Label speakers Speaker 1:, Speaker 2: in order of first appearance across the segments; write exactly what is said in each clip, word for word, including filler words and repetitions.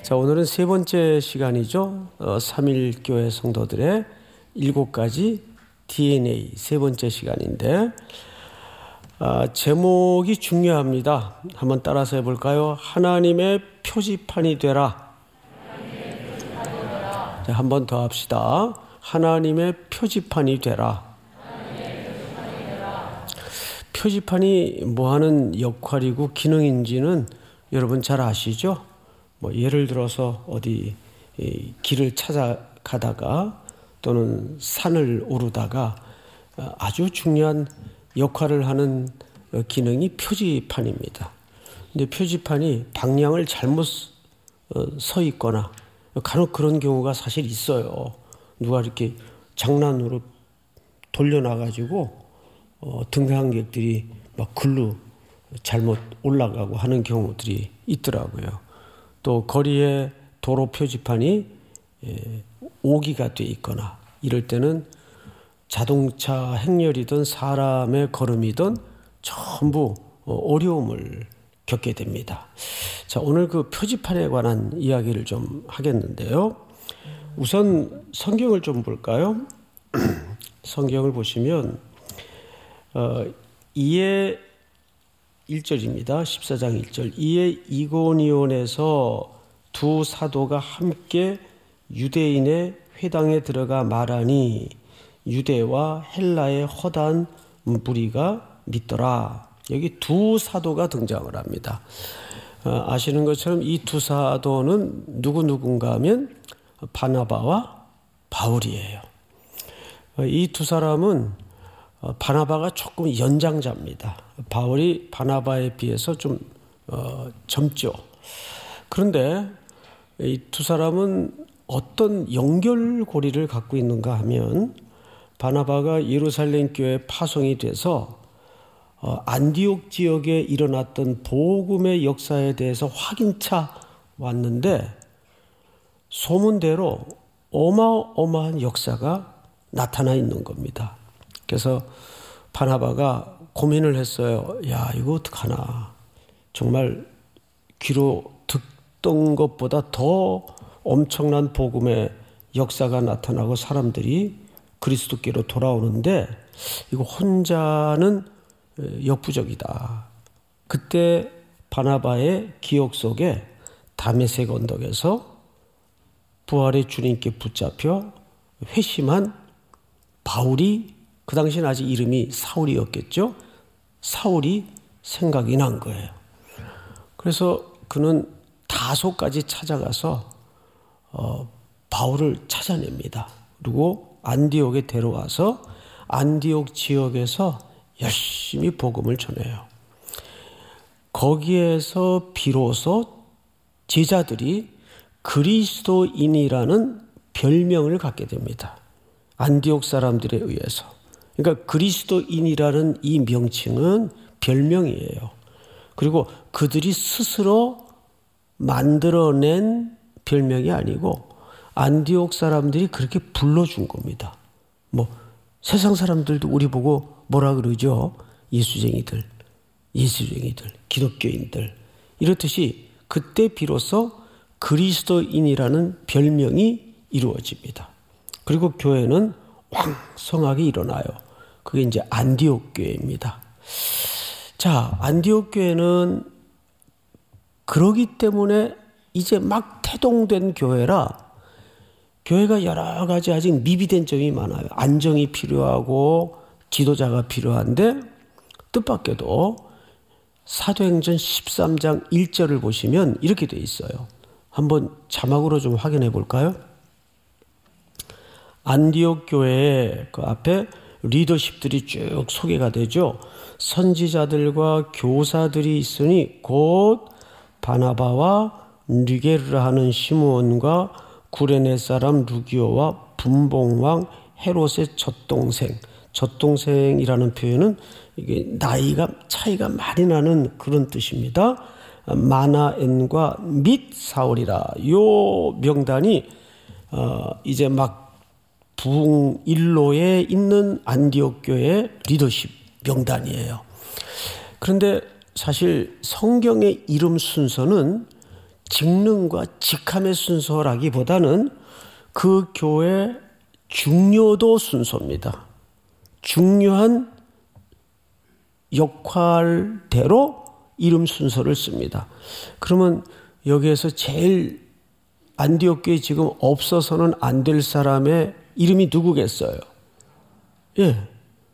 Speaker 1: 자, 오늘은 세 번째 시간이죠. 어, 삼일교회 성도들의 일곱 가지 디엔에이 세 번째 시간인데 아, 제목이 중요합니다. 한번 따라서 해볼까요? 하나님의 표지판이 되라. 자, 한번 더 합시다. 하나님의 표지판이 되라. 표지판이 뭐하는 역할이고 기능인지는 여러분 잘 아시죠? 뭐 예를 들어서 어디 길을 찾아가다가 또는 산을 오르다가 아주 중요한 역할을 하는 기능이 표지판입니다. 근데 표지판이 방향을 잘못 서 있거나 간혹 그런 경우가 사실 있어요. 누가 이렇게 장난으로 돌려놔가지고 어, 등산객들이 막 글로 잘못 올라가고 하는 경우들이 있더라고요. 또 거리에 도로 표지판이 예, 오기가 돼 있거나 이럴 때는 자동차 행렬이든 사람의 걸음이든 전부 어려움을 겪게 됩니다. 자, 오늘 그 표지판에 관한 이야기를 좀 하겠는데요. 우선 성경을 좀 볼까요? 성경을 보시면 어, 이에 일 절입니다. 십사 장 일 절. 이에 이고니온에서 두 사도가 함께 유대인의 회당에 들어가 말하니 유대와 헬라의 허다한 무리가 믿더라. 여기 두 사도가 등장을 합니다. 어, 아시는 것처럼 이 두 사도는 누구누군가 하면 바나바와 바울이에요. 어, 이 두 사람은 어, 바나바가 조금 연장자입니다. 바울이 바나바에 비해서 좀 어, 젊죠. 그런데 이 두 사람은 어떤 연결고리를 갖고 있는가 하면 바나바가 예루살렘 교회에 파송이 돼서 어, 안디옥 지역에 일어났던 복음의 역사에 대해서 확인차 왔는데 소문대로 어마어마한 역사가 나타나 있는 겁니다. 그래서 바나바가 고민을 했어요. 야, 이거 어떡하나. 정말 귀로 듣던 것보다 더 엄청난 복음의 역사가 나타나고 사람들이 그리스도께로 돌아오는데 이거 혼자는 역부족이다. 그때 바나바의 기억 속에 다메섹 언덕에서 부활의 주님께 붙잡혀 회심한 바울이 그 당시는 아직 이름이 사울이었겠죠. 사울이 생각이 난 거예요. 그래서 그는 다소까지 찾아가서 어, 바울을 찾아냅니다. 그리고 안디옥에 데려와서 안디옥 지역에서 열심히 복음을 전해요. 거기에서 비로소 제자들이 그리스도인이라는 별명을 갖게 됩니다. 안디옥 사람들에 의해서. 그러니까 그리스도인이라는 이 명칭은 별명이에요. 그리고 그들이 스스로 만들어낸 별명이 아니고 안디옥 사람들이 그렇게 불러준 겁니다. 뭐 세상 사람들도 우리 보고 뭐라 그러죠? 예수쟁이들, 예수쟁이들, 기독교인들 이렇듯이 그때 비로소 그리스도인이라는 별명이 이루어집니다. 그리고 교회는 왕성하게 일어나요. 그게 이제 안디옥 교회입니다. 자, 안디옥 교회는 그러기 때문에 이제 막 태동된 교회라 교회가 여러 가지 아직 미비된 점이 많아요. 안정이 필요하고 지도자가 필요한데 뜻밖에도 사도행전 십삼 장 일 절을 보시면 이렇게 돼 있어요. 한번 자막으로 좀 확인해 볼까요? 안디옥 교회의 그 앞에 리더십들이 쭉 소개가 되죠. 선지자들과 교사들이 있으니 곧 바나바와 느게르라 하는 시므온과 구레네 사람 루기오와 분봉왕 헤롯의 젖동생. 젖동생이라는 표현은 이게 나이가 차이가 많이 나는 그런 뜻입니다. 마나엔과 및 사울이라. 요 명단이 어 이제 막 북일로에 있는 안디옥 교회의 리더십 명단이에요. 그런데 사실 성경의 이름 순서는 직능과 직함의 순서라기보다는 그 교회 중요도 순서입니다. 중요한 역할대로 이름 순서를 씁니다. 그러면 여기에서 제일 안디옥 교회 지금 없어서는 안 될 사람의 이름이 누구겠어요? 예,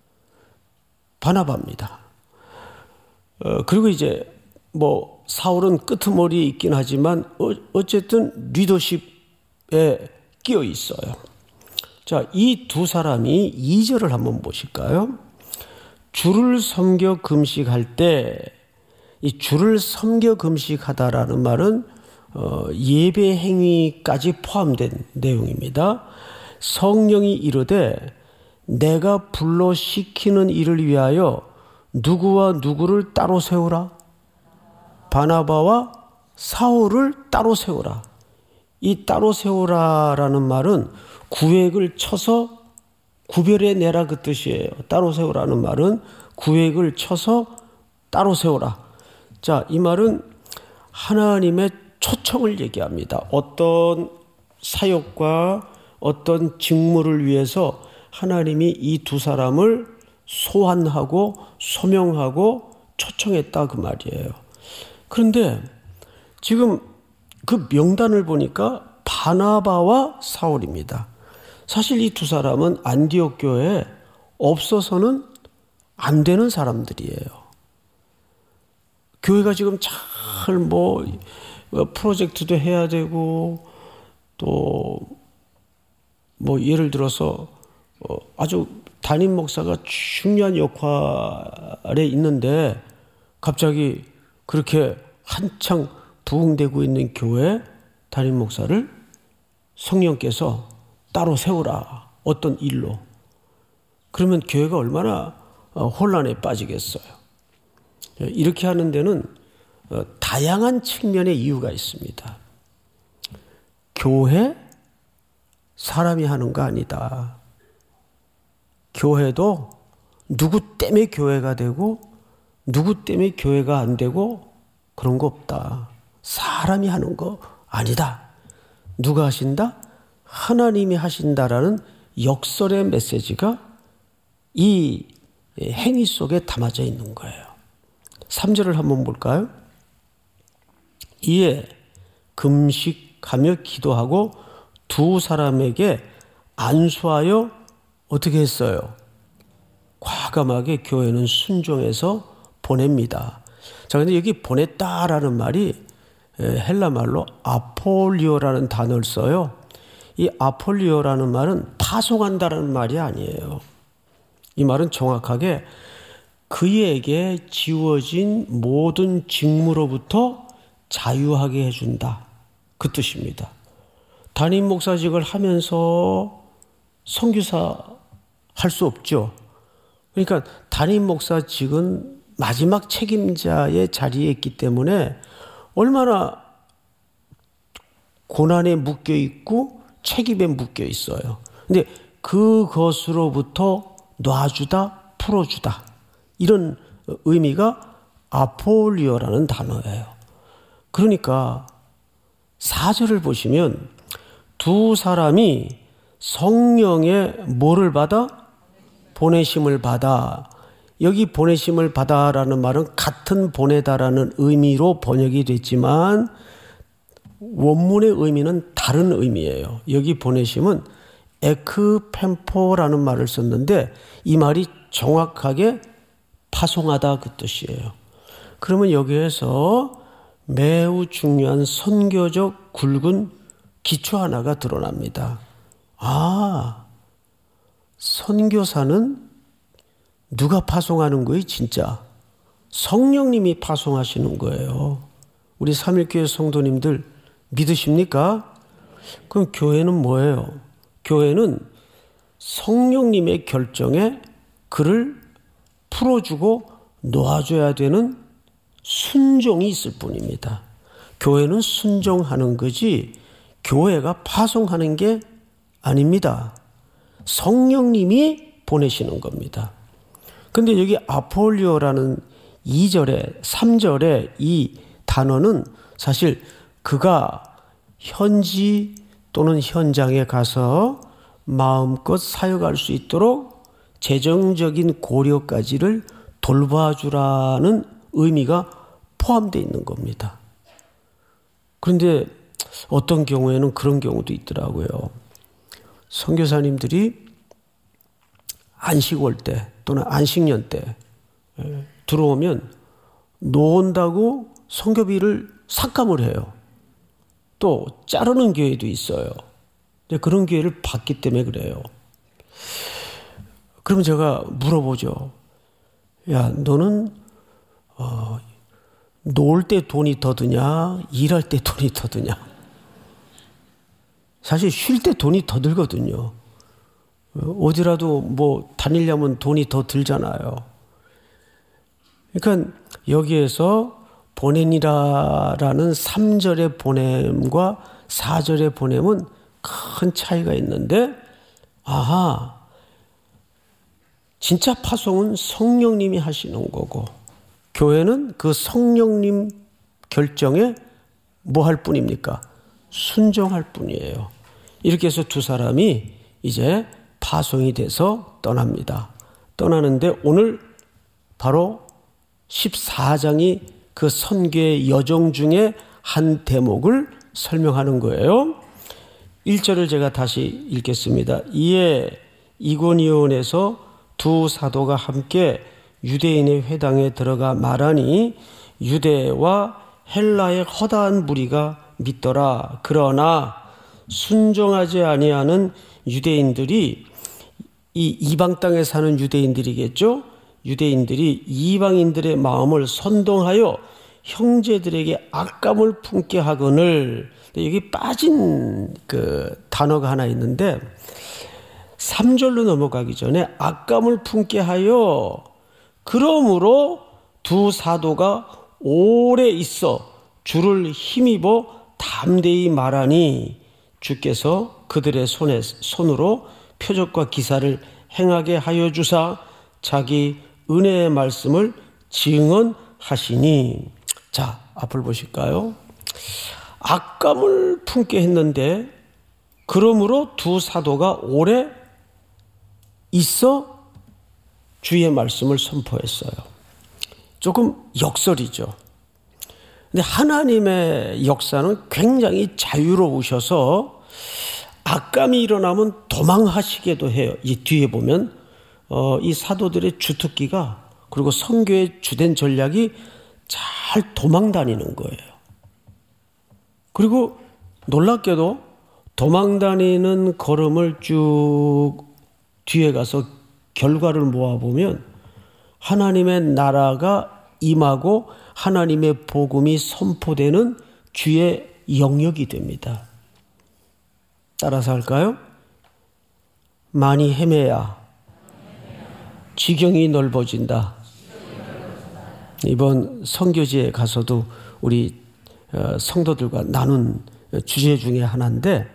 Speaker 1: 바나바입니다. 어, 그리고 이제 뭐 사울은 끄트머리에 있긴 하지만 어, 어쨌든 리더십에 끼어 있어요. 자, 이 두 사람이 이 절을 한번 보실까요? 주를 섬겨 금식할 때, 이 주를 섬겨 금식하다라는 말은 어, 예배 행위까지 포함된 내용입니다. 성령이 이르되 내가 불러 시키는 일을 위하여 누구와 누구를 따로 세우라. 바나바와 사울을 따로 세우라. 이 따로 세우라라는 말은 구획을 쳐서 구별해 내라 그 뜻이에요. 따로 세우라는 말은 구획을 쳐서 따로 세우라. 자, 이 말은 하나님의 초청을 얘기합니다. 어떤 사역과 어떤 직무를 위해서 하나님이 이 두 사람을 소환하고 소명하고 초청했다 그 말이에요. 그런데 지금 그 명단을 보니까 바나바와 사울입니다. 사실 이 두 사람은 안디옥 교회에 없어서는 안 되는 사람들이에요. 교회가 지금 잘 뭐 프로젝트도 해야 되고 또 뭐 예를 들어서 아주 담임 목사가 중요한 역할에 있는데 갑자기 그렇게 한창 부흥되고 있는 교회 담임 목사를 성령께서 따로 세우라. 어떤 일로. 그러면 교회가 얼마나 혼란에 빠지겠어요. 이렇게 하는 데는 다양한 측면의 이유가 있습니다. 교회? 사람이 하는 거 아니다. 교회도 누구 때문에 교회가 되고 누구 때문에 교회가 안 되고 그런 거 없다. 사람이 하는 거 아니다. 누가 하신다? 하나님이 하신다라는 역설의 메시지가 이 행위 속에 담아져 있는 거예요. 삼 절을 한번 볼까요? 이에 금식하며 기도하고 두 사람에게 안수하여 어떻게 했어요? 과감하게 교회는 순종해서 보냅니다. 자, 근데 여기 보냈다라는 말이 헬라 말로 아폴리오라는 단어를 써요. 이 아폴리오라는 말은 파송한다라는 말이 아니에요. 이 말은 정확하게 그에게 지워진 모든 직무로부터 자유하게 해준다. 그 뜻입니다. 담임 목사직을 하면서 선교사 할 수 없죠. 그러니까 담임 목사직은 마지막 책임자의 자리에 있기 때문에 얼마나 고난에 묶여 있고 책임에 묶여 있어요. 근데 그것으로부터 놔주다, 풀어주다. 이런 의미가 아폴리오라는 단어예요. 그러니까 사 절을 보시면 두 사람이 성령의 뭐를 받아? 보내심을 받아. 여기 보내심을 받아라는 말은 같은 보내다라는 의미로 번역이 됐지만 원문의 의미는 다른 의미예요. 여기 보내심은 에크펜포라는 말을 썼는데 이 말이 정확하게 파송하다 그 뜻이에요. 그러면 여기에서 매우 중요한 선교적 굵은 기초 하나가 드러납니다. 아, 선교사는 누가 파송하는 거예요, 진짜? 성령님이 파송하시는 거예요. 우리 삼일교회 성도님들 믿으십니까? 그럼 교회는 뭐예요? 교회는 성령님의 결정에 그를 풀어주고 놓아줘야 되는 순종이 있을 뿐입니다. 교회는 순종하는 거지 교회가 파송하는 게 아닙니다. 성령님이 보내시는 겁니다. 근데 여기 아폴리오라는 이 절에 삼 절에 이 단어는 사실 그가 현지 또는 현장에 가서 마음껏 사역할 수 있도록 재정적인 고려까지를 돌봐주라는 의미가 포함되어 있는 겁니다. 그런데 어떤 경우에는 그런 경우도 있더라고요. 선교사님들이 안식 올 때 또는 안식년 때 들어오면 놓은다고 선교비를 삭감을 해요. 또 자르는 교회도 있어요. 그런 교회를 봤기 때문에 그래요. 그러면 제가 물어보죠. 야, 너는 어, 놀 때 돈이 더 드냐? 일할 때 돈이 더 드냐? 사실 쉴 때 돈이 더 들거든요. 어디라도 뭐 다니려면 돈이 더 들잖아요. 그러니까 여기에서 보내니라라는 삼 절의 보냄과 사 절의 보냄은 큰 차이가 있는데, 아하, 진짜 파송은 성령님이 하시는 거고, 교회는 그 성령님 결정에 뭐 할 뿐입니까? 순종할 뿐이에요. 이렇게 해서 두 사람이 이제 파송이 돼서 떠납니다. 떠나는데 오늘 바로 십사 장이 그 선교의 여정 중에 한 대목을 설명하는 거예요. 일 절을 제가 다시 읽겠습니다. 이에 이고니온에서 두 사도가 함께 유대인의 회당에 들어가 말하니 유대와 헬라의 허다한 무리가 믿더라. 그러나 순종하지 아니하는 유대인들이, 이 이방 땅에 사는 유대인들이겠죠. 유대인들이 이방인들의 마음을 선동하여 형제들에게 악감을 품게 하거늘. 여기 빠진 그 단어가 하나 있는데 삼 절로 넘어가기 전에 악감을 품게 하여 그러므로 두 사도가 오래 있어 주를 힘입어 담대히 말하니 주께서 그들의 손에 손으로 표적과 기사를 행하게 하여 주사 자기 은혜의 말씀을 증언하시니. 자, 앞을 보실까요? 악감을 품게 했는데 그러므로 두 사도가 오래 있어 주의 말씀을 선포했어요. 조금 역설이죠. 근데 하나님의 역사는 굉장히 자유로우셔서 악감이 일어나면 도망하시게도 해요. 이 뒤에 보면 어, 이 사도들의 주특기가, 그리고 선교의 주된 전략이 잘 도망다니는 거예요. 그리고 놀랍게도 도망다니는 걸음을 쭉 뒤에 가서 결과를 모아보면 하나님의 나라가 임하고 하나님의 복음이 선포되는 주의 영역이 됩니다. 따라서 할까요? 많이 헤매야 지경이 넓어진다. 이번 선교지에 가서도 우리 성도들과 나눈 주제 중에 하나인데,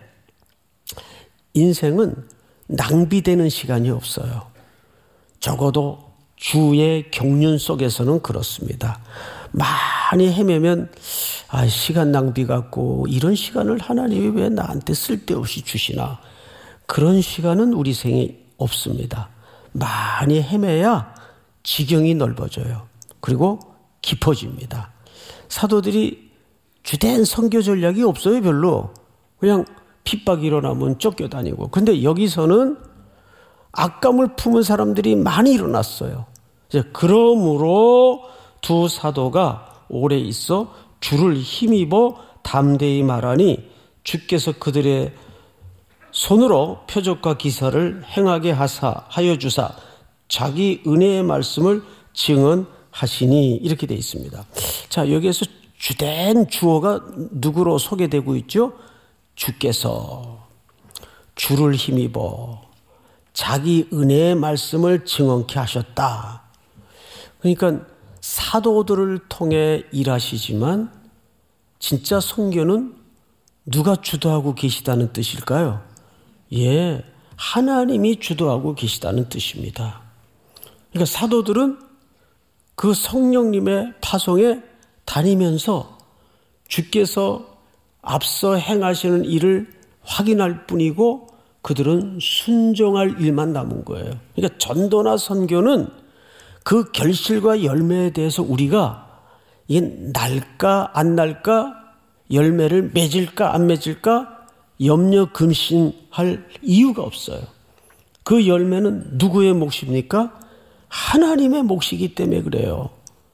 Speaker 1: 인생은 낭비되는 시간이 없어요. 적어도 주의 경륜 속에서는 그렇습니다. 많이 헤매면 아, 시간 낭비 같고, 이런 시간을 하나님이 왜 나한테 쓸데없이 주시나, 그런 시간은 우리 생에 없습니다. 많이 헤매야 지경이 넓어져요. 그리고 깊어집니다. 사도들이 주된 선교 전략이 없어요. 별로. 그냥 핍박이 일어나면 쫓겨다니고. 근데 여기서는 악감을 품은 사람들이 많이 일어났어요. 이제 그러므로 두 사도가 오래 있어 주를 힘입어 담대히 말하니 주께서 그들의 손으로 표적과 기사를 행하게 하사 하여 주사 자기 은혜의 말씀을 증언하시니. 이렇게 되어 있습니다. 자, 여기에서 주된 주어가 누구로 소개되고 있죠? 주께서 주를 힘입어 자기 은혜의 말씀을 증언케 하셨다. 그러니까 사도들을 통해 일하시지만 진짜 선교는 누가 주도하고 계시다는 뜻일까요? 예, 하나님이 주도하고 계시다는 뜻입니다. 그러니까 사도들은 그 성령님의 파송에 다니면서 주께서 앞서 행하시는 일을 확인할 뿐이고 그들은 순종할 일만 남은 거예요. 그러니까 전도나 선교는 그 결실과 열매에 대해서 우리가 이게 날까 안 날까, 열매를 맺을까 안 맺을까 염려 근심할 이유가 없어요. 그 열매는 누구의 몫입니까? 하나님의 몫이기 때문에 그래요.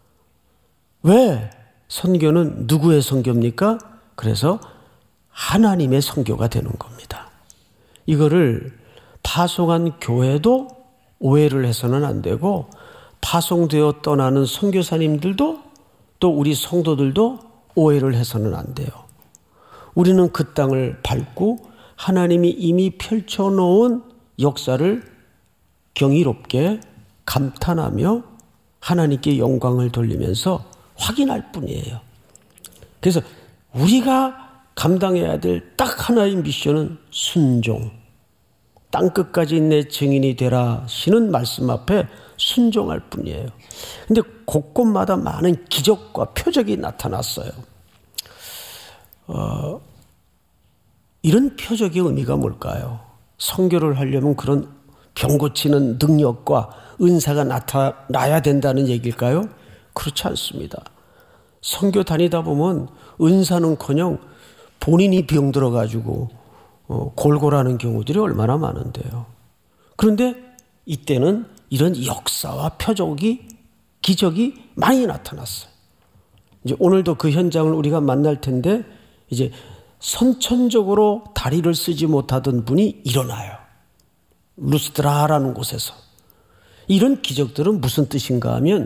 Speaker 1: 왜? 선교는 누구의 선교입니까? 그래서 하나님의 선교가 되는 겁니다. 이거를 파송한 교회도 오해를 해서는 안 되고, 파송되어 떠나는 선교사님들도 또 우리 성도들도 오해를 해서는 안 돼요. 우리는 그 땅을 밟고 하나님이 이미 펼쳐놓은 역사를 경이롭게 감탄하며 하나님께 영광을 돌리면서 확인할 뿐이에요. 그래서 우리가 감당해야 될 딱 하나의 미션은 순종. 땅끝까지 내 증인이 되라 시는 말씀 앞에 순종할 뿐이에요. 근데 곳곳마다 많은 기적과 표적이 나타났어요. 어, 이런 표적의 의미가 뭘까요? 선교를 하려면 그런 병 고치는 능력과 은사가 나타나야 된다는 얘기일까요? 그렇지 않습니다. 선교 다니다 보면 은사는커녕 본인이 병들어가지고 어, 골골하는 경우들이 얼마나 많은데요. 그런데 이때는 이런 역사와 표적이, 기적이 많이 나타났어요. 이제 오늘도 그 현장을 우리가 만날 텐데, 이제 선천적으로 다리를 쓰지 못하던 분이 일어나요. 루스드라라는 곳에서. 이런 기적들은 무슨 뜻인가 하면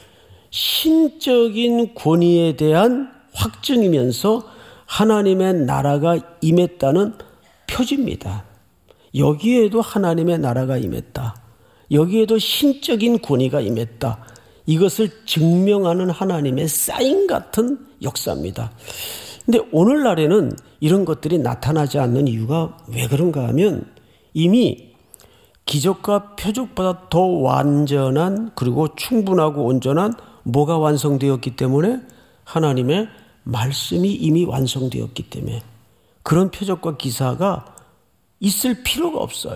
Speaker 1: 신적인 권위에 대한 확증이면서 하나님의 나라가 임했다는 표지입니다. 여기에도 하나님의 나라가 임했다. 여기에도 신적인 권위가 임했다. 이것을 증명하는 하나님의 사인 같은 역사입니다. 근데 오늘날에는 이런 것들이 나타나지 않는 이유가 왜 그런가 하면 이미 기적과 표적보다 더 완전한, 그리고 충분하고 온전한 뭐가 완성되었기 때문에, 하나님의 말씀이 이미 완성되었기 때문에 그런 표적과 기사가 있을 필요가 없어요.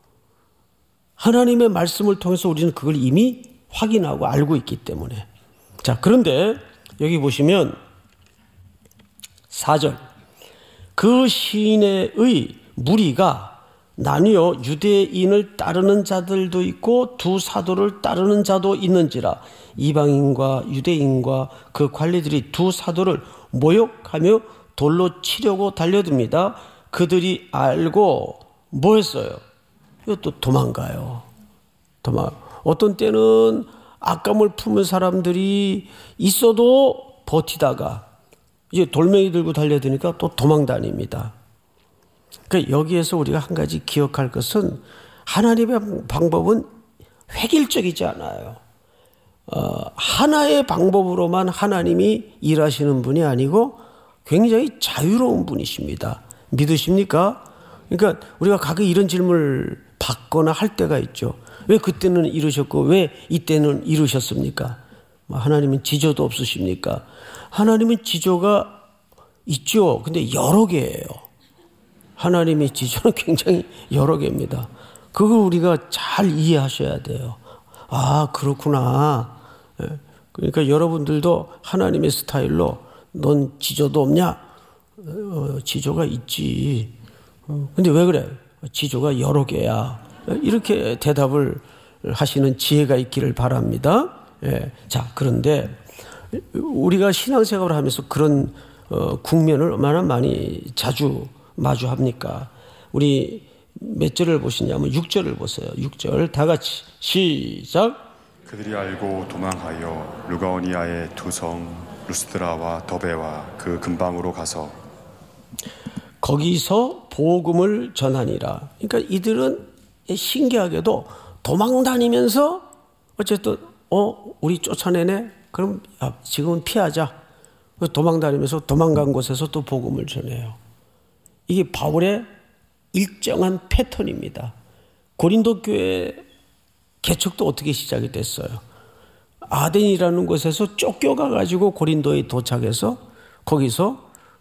Speaker 1: 하나님의 말씀을 통해서 우리는 그걸 이미 확인하고 알고 있기 때문에. 자, 그런데 여기 보시면 사 절, 그 시내의 무리가 나뉘어 유대인을 따르는 자들도 있고 두 사도를 따르는 자도 있는지라, 이방인과 유대인과 그 관리들이 두 사도를 모욕하며 돌로 치려고 달려듭니다. 그들이 알고 뭐 했어요? 이것도 도망가요. 도망. 어떤 때는 악감을 품은 사람들이 있어도 버티다가 이제 돌멩이 들고 달려드니까 또 도망 다닙니다. 그러니까 여기에서 우리가 한 가지 기억할 것은, 하나님의 방법은 획일적이지 않아요. 어, 하나의 방법으로만 하나님이 일하시는 분이 아니고 굉장히 자유로운 분이십니다. 믿으십니까? 그러니까 우리가 가끔 이런 질문을 받거나 할 때가 있죠. 왜 그때는 이루셨고 왜 이때는 이루셨습니까? 하나님은 지조도 없으십니까? 하나님은 지조가 있죠. 근데 여러 개예요. 하나님의 지조는 굉장히 여러 개입니다. 그걸 우리가 잘 이해하셔야 돼요. 아, 그렇구나. 그러니까 여러분들도 하나님의 스타일로 넌 지조도 없냐? 어, 지조가 있지. 어, 근데 왜 그래? 지조가 여러 개야. 이렇게 대답을 하시는 지혜가 있기를 바랍니다. 예. 자, 그런데 우리가 신앙생활을 하면서 그런 어, 국면을 얼마나 많이 자주 마주합니까? 우리 몇 절을 보시냐면 육 절을 보세요. 육 절 다 같이 시작.
Speaker 2: 그들이 알고 도망하여 루가오니아의 두 성 루스드라와 더베와 그 근방으로 가서
Speaker 1: 거기서 복음을 전하니라. 그러니까 이들은 신기하게도 도망 다니면서 어쨌든 어 우리 쫓아내네. 그럼 야, 지금은 피하자. 도망 다니면서 도망간 곳에서 또 복음을 전해요. 이게 바울의 일정한 패턴입니다. 고린도 교회 개척도 어떻게 시작이 됐어요? 아덴이라는 곳에서 쫓겨가 가지고 고린도에 도착해서 거기서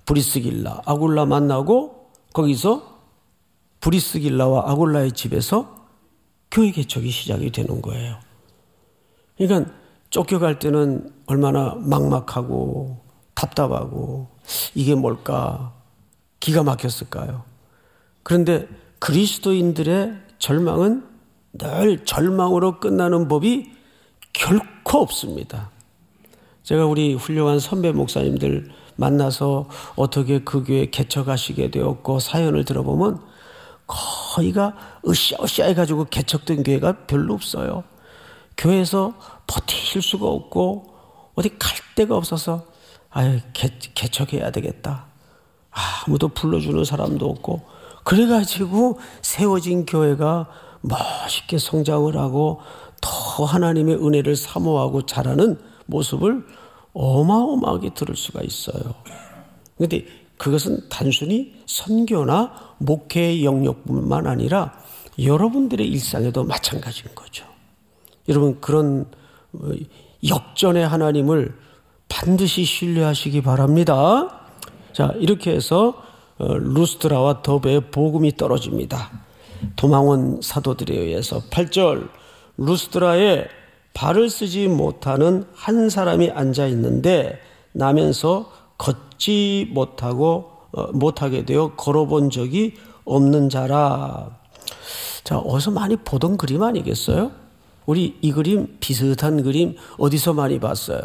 Speaker 1: 브리스길라, 아굴라 만나고 거기서 브리스길라와 아굴라의 집에서 교회 개척이 시작이 되는 거예요. 그러니까 쫓겨갈 때는 얼마나 막막하고 답답하고 이게 뭘까 기가 막혔을까요? 그런데 그리스도인들의 절망은 늘 절망으로 끝나는 법이 결코 없습니다. 제가 우리 훌륭한 선배 목사님들 만나서 어떻게 그 교회 개척하시게 되었고 사연을 들어보면 거의가 으쌰으쌰 해가지고 개척된 교회가 별로 없어요. 교회에서 버틸 수가 없고 어디 갈 데가 없어서 아유 개, 개척해야 되겠다. 아무도 불러주는 사람도 없고 그래가지고 세워진 교회가 멋있게 성장을 하고 더 하나님의 은혜를 사모하고 자라는 모습을 어마어마하게 들을 수가 있어요. 그런데 그것은 단순히 선교나 목회의 영역뿐만 아니라 여러분들의 일상에도 마찬가지인 거죠. 여러분 그런 역전의 하나님을 반드시 신뢰하시기 바랍니다. 자, 이렇게 해서 루스드라와 더베의 복음이 떨어집니다. 도망온 사도들에 의해서 팔 절 루스드라에 발을 쓰지 못하는 한 사람이 앉아 있는데 나면서 걷지 못하고 어, 못하게 되어 걸어본 적이 없는 자라. 자, 어디서 많이 보던 그림 아니겠어요? 우리 이 그림 비슷한 그림 어디서 많이 봤어요?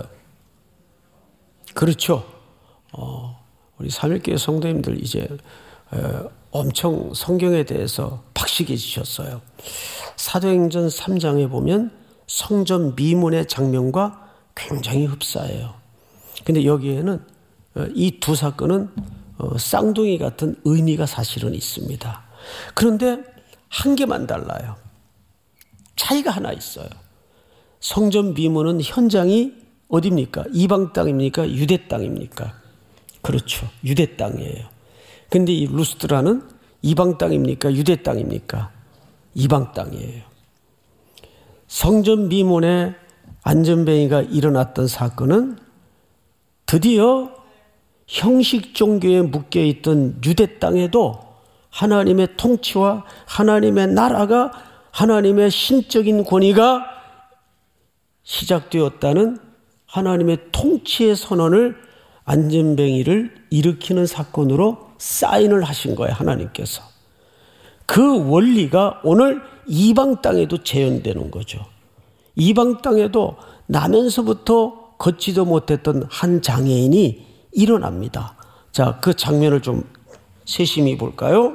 Speaker 1: 그렇죠. 어, 우리 삼일교회 성도님들 이제 에, 엄청 성경에 대해서 박식해지셨어요. 사도행전 삼 장에 보면 성전 미문의 장면과 굉장히 흡사해요. 근데 여기에는 이 두 사건은 쌍둥이 같은 의미가 사실은 있습니다. 그런데 한 개만 달라요. 차이가 하나 있어요. 성전 미문은 현장이 어디입니까? 이방 땅입니까? 유대 땅입니까? 그렇죠. 유대 땅이에요. 근데 이 루스드라는 이방 땅입니까? 유대 땅입니까? 이방 땅이에요. 성전 미문에 안전뱅이가 일어났던 사건은 드디어 형식 종교에 묶여있던 유대 땅에도 하나님의 통치와 하나님의 나라가 하나님의 신적인 권위가 시작되었다는 하나님의 통치의 선언을 안전뱅이를 일으키는 사건으로 사인을 하신 거예요. 하나님께서. 그 원리가 오늘 이방 땅에도 재현되는 거죠. 이방 땅에도 나면서부터 걷지도 못했던 한 장애인이 일어납니다. 자, 그 장면을 좀 세심히 볼까요?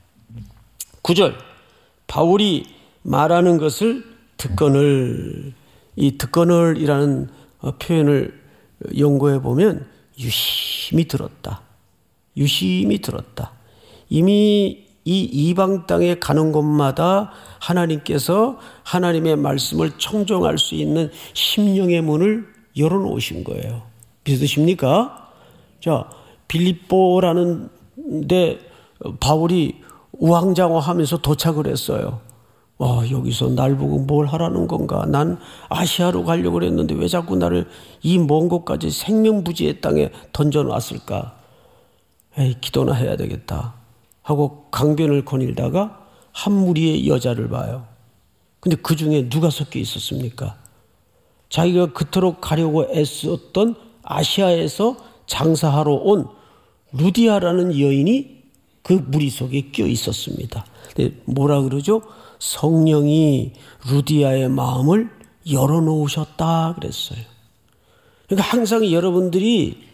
Speaker 1: 구 절 바울이 말하는 것을 듣거늘, 이 듣거늘이라는 표현을 연구해 보면 유심히 들었다. 유심히 들었다. 이미 이 이방 땅에 가는 곳마다 하나님께서 하나님의 말씀을 청종할 수 있는 심령의 문을 열어놓으신 거예요. 믿으십니까? 자, 빌립보라는 데 바울이 우왕좌왕하면서 도착을 했어요. 와, 여기서 날 보고 뭘 하라는 건가? 난 아시아로 가려고 그랬는데 왜 자꾸 나를 이 먼 곳까지 생명부지의 땅에 던져놨을까? 에이, 기도나 해야 되겠다 하고 강변을 거닐다가 한 무리의 여자를 봐요. 근데 그 중에 누가 섞여 있었습니까? 자기가 그토록 가려고 애썼던 아시아에서 장사하러 온 루디아라는 여인이 그 무리 속에 껴 있었습니다. 근데 뭐라 그러죠? 성령이 루디아의 마음을 열어놓으셨다 그랬어요. 그러니까 항상 여러분들이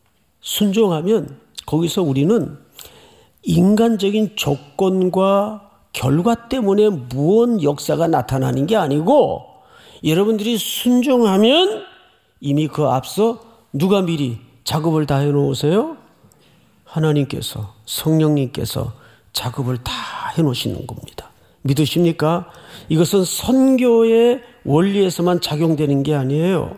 Speaker 1: 순종하면 거기서 우리는 인간적인 조건과 결과 때문에 무언 역사가 나타나는 게 아니고 여러분들이 순종하면 이미 그 앞서 누가 미리 작업을 다 해놓으세요? 하나님께서, 성령님께서 작업을 다 해놓으시는 겁니다. 믿으십니까? 이것은 선교의 원리에서만 작용되는 게 아니에요.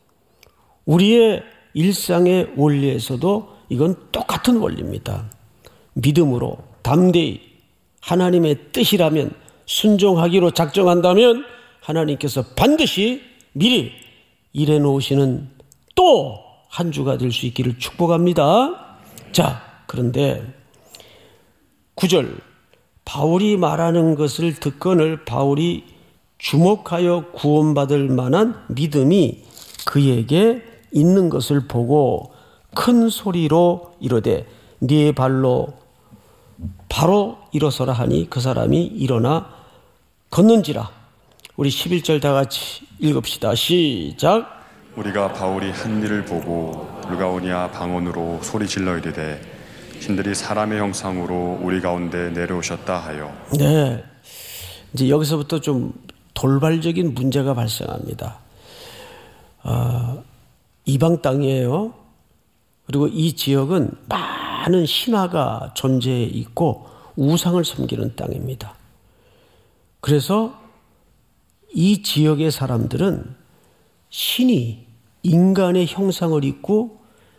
Speaker 1: 우리의 일상의 원리에서도 이건 똑같은 원리입니다. 믿음으로 담대히 하나님의 뜻이라면 순종하기로 작정한다면 하나님께서 반드시 미리 일해 놓으시는 또 한 주가 될 수 있기를 축복합니다. 자, 그런데 구 절 바울이 말하는 것을 듣거늘 바울이 주목하여 구원받을 만한 믿음이 그에게 있는 것을 보고 큰 소리로 이르되 네 발로 바로 일어서라 하니 그 사람이 일어나 걷는지라. 우리 십일 절 다 같이 읽읍시다. 시작.
Speaker 2: 우리가 바울이 한 일을 보고 루가오니아 방언으로 소리 질러 이르되 신들이 사람의 형상으로 우리 가운데 내려오셨다 하여.
Speaker 1: 네, 이제 여기서부터 좀 돌발적인 문제가 발생합니다. 어, 이방 땅이에요. 그리고 이 지역은 많은 신화가 존재해 있고 우상을 섬기는 땅입니다. 그래서 이 지역의 사람들은 신이 인간의 형상을 입고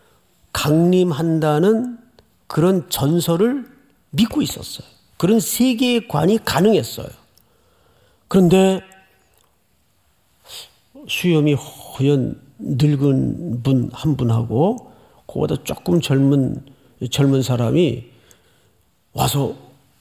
Speaker 1: 강림한다는 그런 전설을 믿고 있었어요. 그런 세계관이 가능했어요. 그런데 수염이 허연 늙은 분 한 분하고 그보다 조금 젊은 젊은 사람이 와서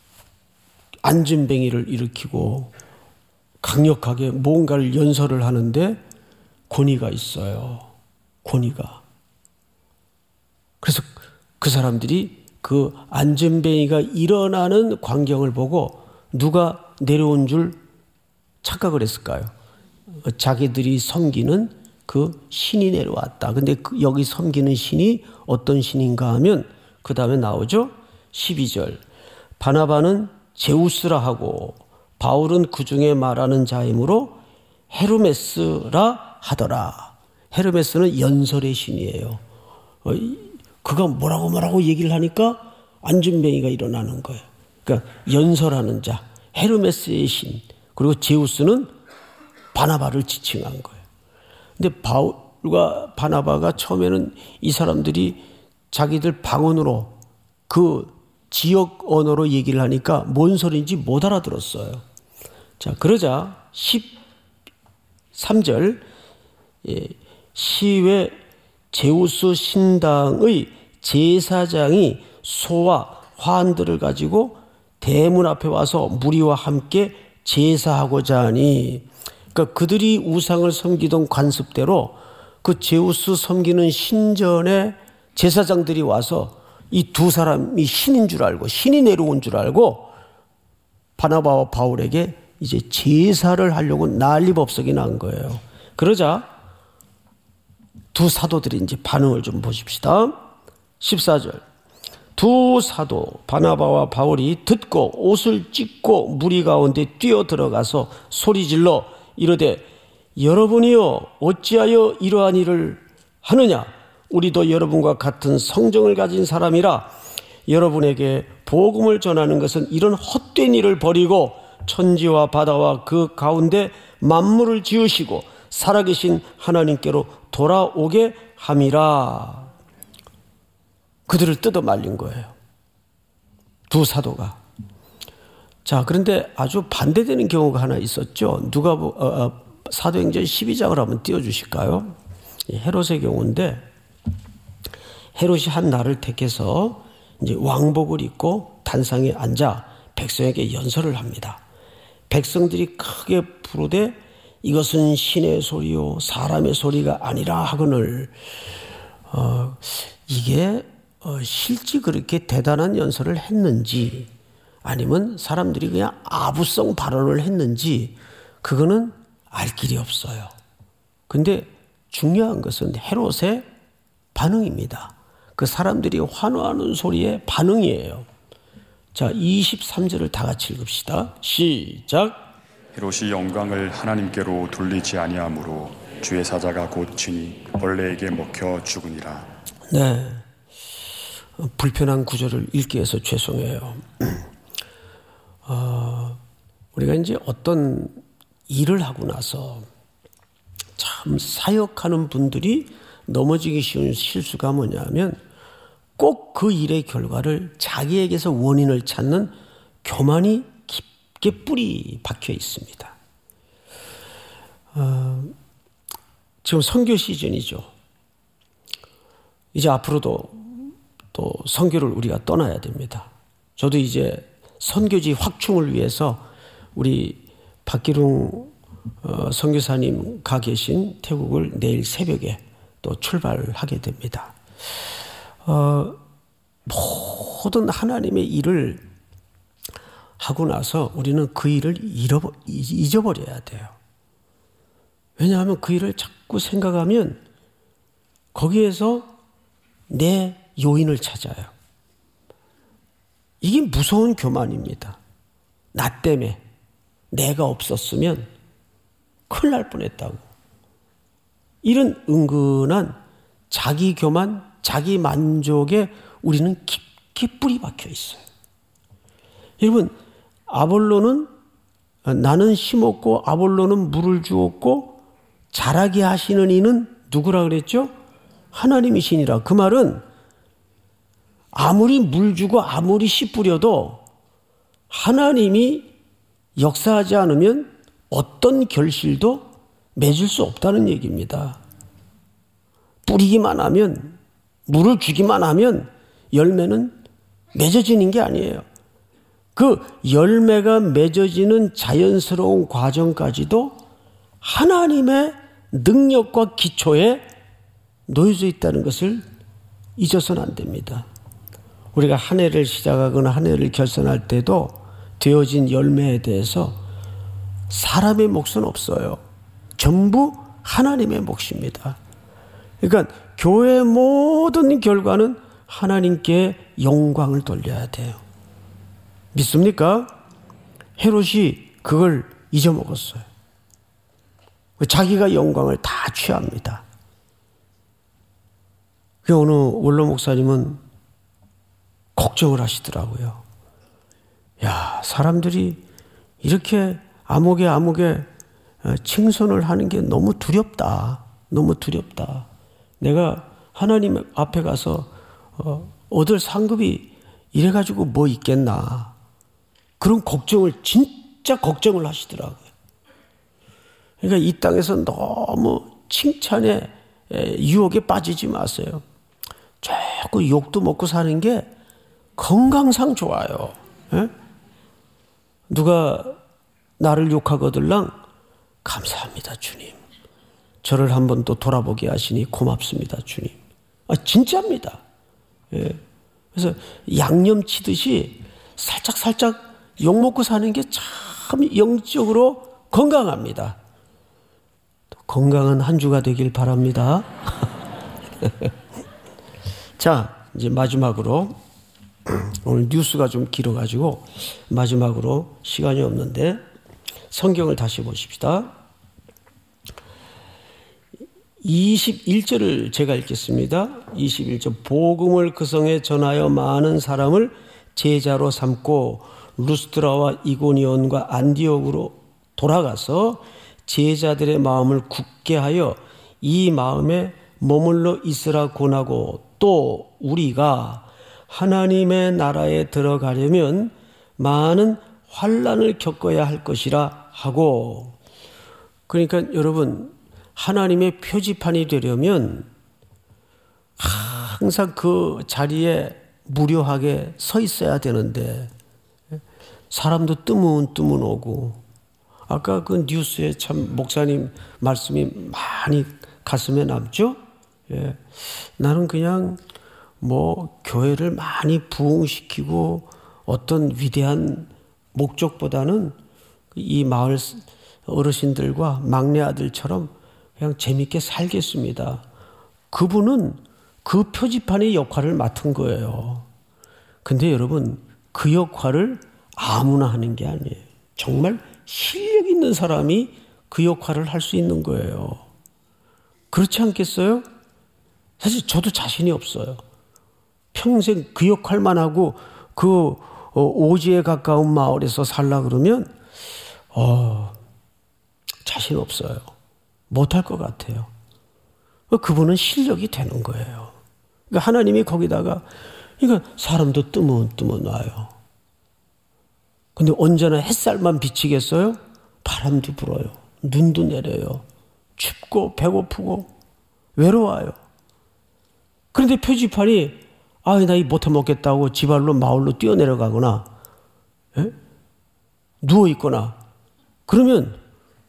Speaker 1: 안진뱅이를 일으키고 강력하게 뭔가를 연설을 하는데 권위가 있어요. 권위가. 그래서 그 사람들이 그 안진뱅이가 일어나는 광경을 보고 누가 내려온 줄 착각을 했을까요? 자기들이 섬기는 그 신이 내려왔다. 근데 그 여기 섬기는 신이 어떤 신인가 하면 그 다음에 나오죠. 십이 절 바나바는 제우스라 하고 바울은 그 중에 말하는 자이므로 헤르메스라 하더라. 헤르메스는 연설의 신이에요. 그가 뭐라고 뭐라고 얘기를 하니까 안진뱅이가 일어나는 거예요. 그러니까 연설하는 자, 헤르메스의 신, 그리고 제우스는 바나바를 지칭한 거예요. 근데 바울과 바나바가 처음에는 이 사람들이 자기들 방언으로 그 지역 언어로 얘기를 하니까 뭔 소리인지 못 알아들었어요. 자, 그러자 십삼 절 예, 시외 제우스 신당의 제사장이 소와 화환들을 가지고 대문 앞에 와서 무리와 함께 제사하고자 하니, 그러니까 그들이 우상을 섬기던 관습대로 그 제우스 섬기는 신전에 제사장들이 와서 이 두 사람이 신인 줄 알고 신이 내려온 줄 알고 바나바와 바울에게 이제 제사를 하려고 난리법석이 난 거예요. 그러자 두 사도들이 이제 반응을 좀 보십시다. 십사 절 두 사도 바나바와 바울이 듣고 옷을 찢고 무리 가운데 뛰어 들어가서 소리질러 이르되 여러분이여 어찌하여 이러한 일을 하느냐? 우리도 여러분과 같은 성정을 가진 사람이라 여러분에게 복음을 전하는 것은 이런 헛된 일을 버리고 천지와 바다와 그 가운데 만물을 지으시고 살아계신 하나님께로 돌아오게 함이라. 그들을 뜯어 말린 거예요. 두 사도가. 자, 그런데 아주 반대되는 경우가 하나 있었죠. 누가 어, 어, 사도행전 십이 장을 한번 띄워주실까요? 헤롯의 경우인데, 헤롯이 한 날을 택해서 이제 왕복을 입고 단상에 앉아 백성에게 연설을 합니다. 백성들이 크게 부르되 이것은 신의 소리요 사람의 소리가 아니라 하거늘. 어, 이게 어, 실제 그렇게 대단한 연설을 했는지 아니면 사람들이 그냥 아부성 발언을 했는지 그거는 알 길이 없어요. 근데 중요한 것은 헤롯의 반응입니다. 그 사람들이 환호하는 소리의 반응이에요. 자, 이십삼 절을 다 같이 읽읍시다. 시작.
Speaker 2: 헤롯이 영광을 하나님께로 돌리지 아니하므로 주의 사자가 곧 친히 벌레에게 먹혀 죽으니라.
Speaker 1: 네, 불편한 구절을 읽게 해서 죄송해요. 어, 우리가 이제 어떤 일을 하고 나서 참 사역하는 분들이 넘어지기 쉬운 실수가 뭐냐면 꼭 그 일의 결과를 자기에게서 원인을 찾는 교만이 깊게 뿌리 박혀 있습니다. 어, 지금 선교 시즌이죠. 이제 앞으로도 또 선교를 우리가 떠나야 됩니다. 저도 이제 선교지 확충을 위해서 우리 박기룡 어, 선교사님 가 계신 태국을 내일 새벽에 또 출발하게 됩니다. 어, 모든 하나님의 일을 하고 나서 우리는 그 일을 잃어버, 잊어버려야 돼요. 왜냐하면 그 일을 자꾸 생각하면 거기에서 내 요인을 찾아요. 이게 무서운 교만입니다. 나 때문에 내가 없었으면 큰일 날 뻔했다고. 이런 은근한 자기 교만, 자기 만족에 우리는 깊게 뿌리 박혀 있어요. 여러분, 아볼로는 나는 심었고 아볼로는 물을 주었고 자라게 하시는 이는 누구라 그랬죠? 하나님이시니라. 그 말은 아무리 물 주고 아무리 씨 뿌려도 하나님이 역사하지 않으면 어떤 결실도 맺을 수 없다는 얘기입니다. 뿌리기만 하면, 물을 주기만 하면 열매는 맺어지는 게 아니에요. 그 열매가 맺어지는 자연스러운 과정까지도 하나님의 능력과 기초에 놓여져 있다는 것을 잊어서는 안 됩니다. 우리가 한 해를 시작하거나 한 해를 결산할 때도 되어진 열매에 대해서 사람의 몫은 없어요. 전부 하나님의 몫입니다. 그러니까 교회의 모든 결과는 하나님께 영광을 돌려야 돼요. 믿습니까? 헤롯이 그걸 잊어먹었어요. 자기가 영광을 다 취합니다. 어느 원로 목사님은 걱정을 하시더라고요. 야, 사람들이 이렇게 아무개 아무개 칭송을 하는 게 너무 두렵다. 너무 두렵다. 내가 하나님 앞에 가서 어, 얻을 상급이 이래가지고 뭐 있겠나. 그런 걱정을, 진짜 걱정을 하시더라고요. 그러니까 이 땅에서 너무 칭찬에 유혹에 빠지지 마세요. 자꾸 욕도 먹고 사는 게 건강상 좋아요. 에? 누가 나를 욕하거들랑 감사합니다 주님. 저를 한번 또 돌아보게 하시니 고맙습니다 주님. 아, 진짜입니다. 예. 그래서 양념 치듯이 살짝 살짝 욕 먹고 사는 게 참 영적으로 건강합니다. 건강한 한 주가 되길 바랍니다. 자, 이제 마지막으로 오늘 뉴스가 좀 길어가지고 마지막으로 시간이 없는데 성경을 다시 보십시다. 이십일 절을 제가 읽겠습니다. 이십일 절. 복음을 그 성에 전하여 많은 사람을 제자로 삼고 루스드라와 이고니온과 안디옥으로 돌아가서 제자들의 마음을 굳게 하여 이 마음에 머물러 있으라 권하고, 또 우리가 하나님의 나라에 들어가려면 많은 환난을 겪어야 할 것이라 하고. 그러니까 여러분, 하나님의 표지판이 되려면 항상 그 자리에 무료하게 서 있어야 되는데 사람도 뜨문뜨문 오고, 아까 그 뉴스에 참 목사님 말씀이 많이 가슴에 남죠? 예. 나는 그냥 뭐 교회를 많이 부흥시키고 어떤 위대한 목적보다는 이 마을 어르신들과 막내 아들처럼 그냥 재밌게 살겠습니다. 그분은 그 표지판의 역할을 맡은 거예요. 근데 여러분, 그 역할을 아무나 하는 게 아니에요. 정말 실력 있는 사람이 그 역할을 할 수 있는 거예요. 그렇지 않겠어요? 사실 저도 자신이 없어요. 평생 그 역할만 하고 그 오지에 가까운 마을에서 살라 그러면 어, 자신 없어요. 못할 것 같아요. 그분은 실력이 되는 거예요. 그러니까 하나님이 거기다가, 그러니까 사람도 뜨문뜨문 와요. 근데 언제나 햇살만 비치겠어요? 바람도 불어요. 눈도 내려요. 춥고 배고프고 외로워요. 그런데 표지판이 아, 나 이 못해 먹겠다고 지발로 마을로 뛰어내려가거나, 예? 누워있거나, 그러면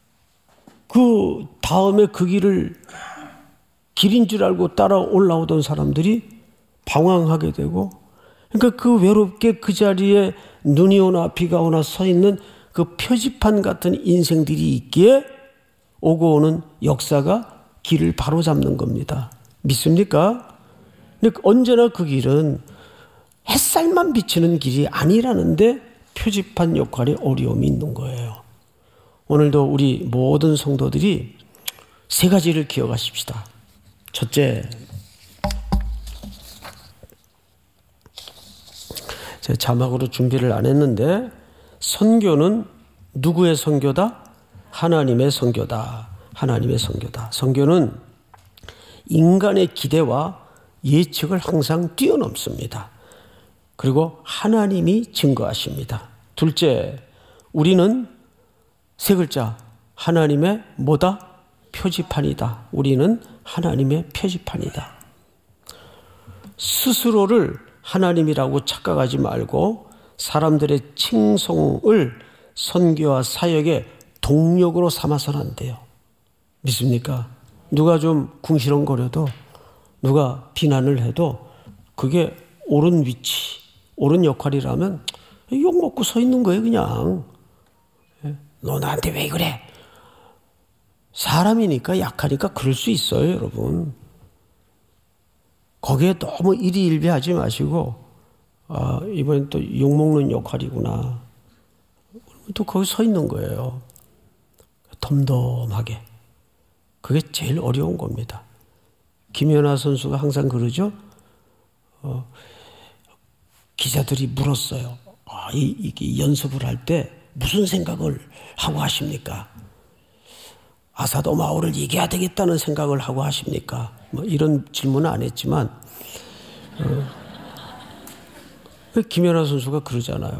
Speaker 1: 그 다음에 그 길을 길인 줄 알고 따라 올라오던 사람들이 방황하게 되고, 그러니까 그 외롭게 그 자리에 눈이 오나 비가 오나 서 있는 그 표지판 같은 인생들이 있기에 오고 오는 역사가 길을 바로잡는 겁니다. 믿습니까? 근데 언제나 그 길은 햇살만 비치는 길이 아니라는데 표지판 역할에 어려움이 있는 거예요. 오늘도 우리 모든 성도들이 세 가지를 기억하십시다. 첫째, 제 자막으로 준비를 안 했는데, 선교는 누구의 선교다? 하나님의 선교다. 하나님의 선교다. 선교는 인간의 기대와 예측을 항상 뛰어넘습니다. 그리고 하나님이 증거하십니다. 둘째, 우리는 세 글자, 하나님의 뭐다? 표지판이다. 우리는 하나님의 표지판이다. 스스로를 하나님이라고 착각하지 말고 사람들의 칭송을 선교와 사역의 동력으로 삼아서는 안 돼요. 믿습니까? 누가 좀 궁시렁거려도, 누가 비난을 해도 그게 옳은 위치, 옳은 역할이라면 욕먹고 서 있는 거예요, 그냥. 너 나한테 왜 그래? 사람이니까, 약하니까 그럴 수 있어요, 여러분. 거기에 너무 일희일비하지 마시고, 아, 이번엔 또 욕먹는 역할이구나. 또 거기 서 있는 거예요. 덤덤하게. 그게 제일 어려운 겁니다. 김연아 선수가 항상 그러죠. 어, 기자들이 물었어요. 아, 이, 이 연습을 할 때 무슨 생각을 하고 하십니까? 아사도마오를 이겨야 되겠다는 생각을 하고 하십니까? 뭐 이런 질문은 안 했지만, 어, 김연아 선수가 그러잖아요.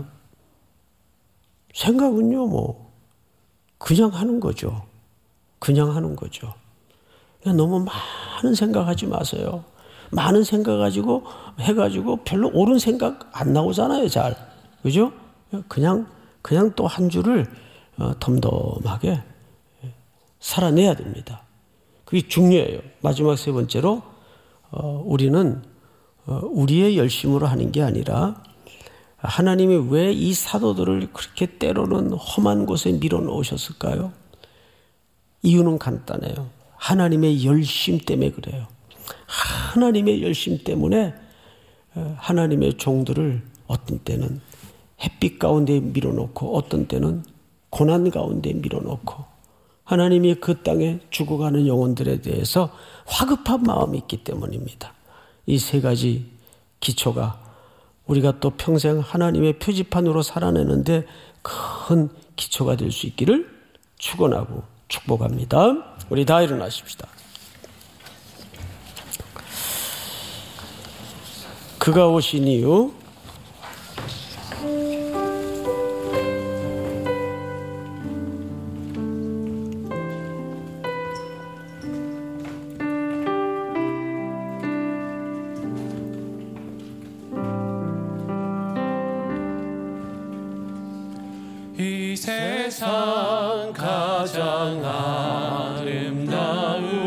Speaker 1: 생각은요, 뭐 그냥 하는 거죠. 그냥 하는 거죠. 그냥 너무 많은 생각하지 마세요. 많은 생각 가지고 해가지고 별로 옳은 생각 안 나오잖아요, 잘. 그죠? 그냥 그냥 또 한 줄을 어, 덤덤하게 살아내야 됩니다. 그게 중요해요. 마지막 세 번째로, 어, 우리는 어, 우리의 열심으로 하는 게 아니라 하나님이 왜 이 사도들을 그렇게 때로는 험한 곳에 밀어넣으셨을까요? 이유는 간단해요. 하나님의 열심 때문에 그래요. 하나님의 열심 때문에 하나님의 종들을 어떤 때는 햇빛 가운데 밀어넣고 어떤 때는 고난 가운데 밀어넣고 하나님이 그 땅에 죽어가는 영혼들에 대해서 화급한 마음이 있기 때문입니다. 이 세 가지 기초가 우리가 또 평생 하나님의 표지판으로 살아내는데 큰 기초가 될 수 있기를 축원하고 축복합니다. 우리 다 일어나십시다. 그가 오신 이유,
Speaker 3: 이 세상 가장 아름다운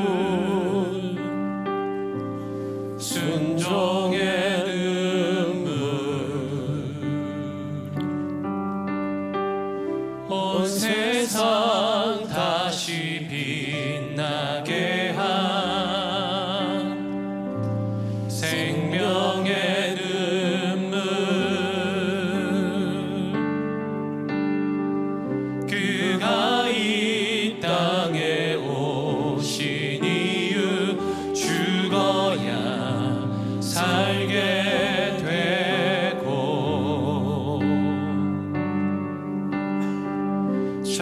Speaker 3: 순종의 눈물 온 세상 다시 빛나게 한 생명의 눈물 그가 이 땅에 오신 이유 죽어야 살게 되고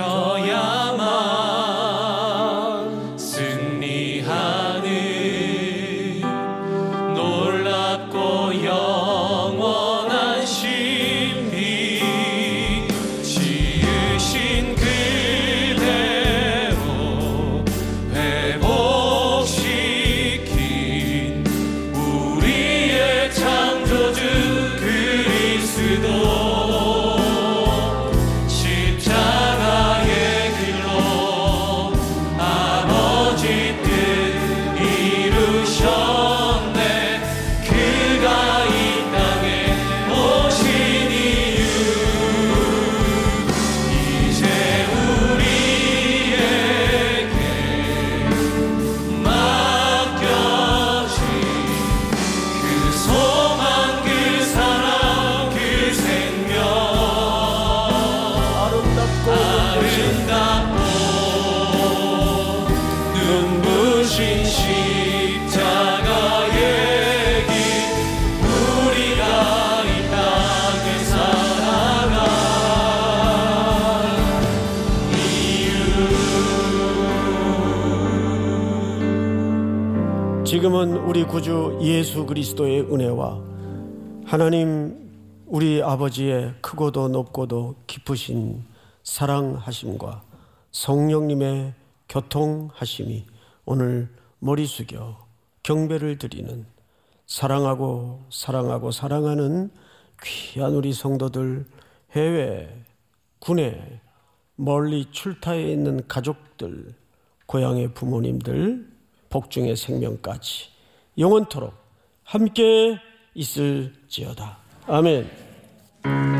Speaker 1: 지금은 우리 구주 예수 그리스도의 은혜와 하나님 우리 아버지의 크고도 높고도 깊으신 사랑하심과 성령님의 교통하심이 오늘 머리 숙여 경배를 드리는 사랑하고 사랑하고 사랑하는 귀한 우리 성도들, 해외, 국내, 멀리 출타해 있는 가족들, 고향의 부모님들, 복중의 생명까지 영원토록 함께 있을지어다. 아멘.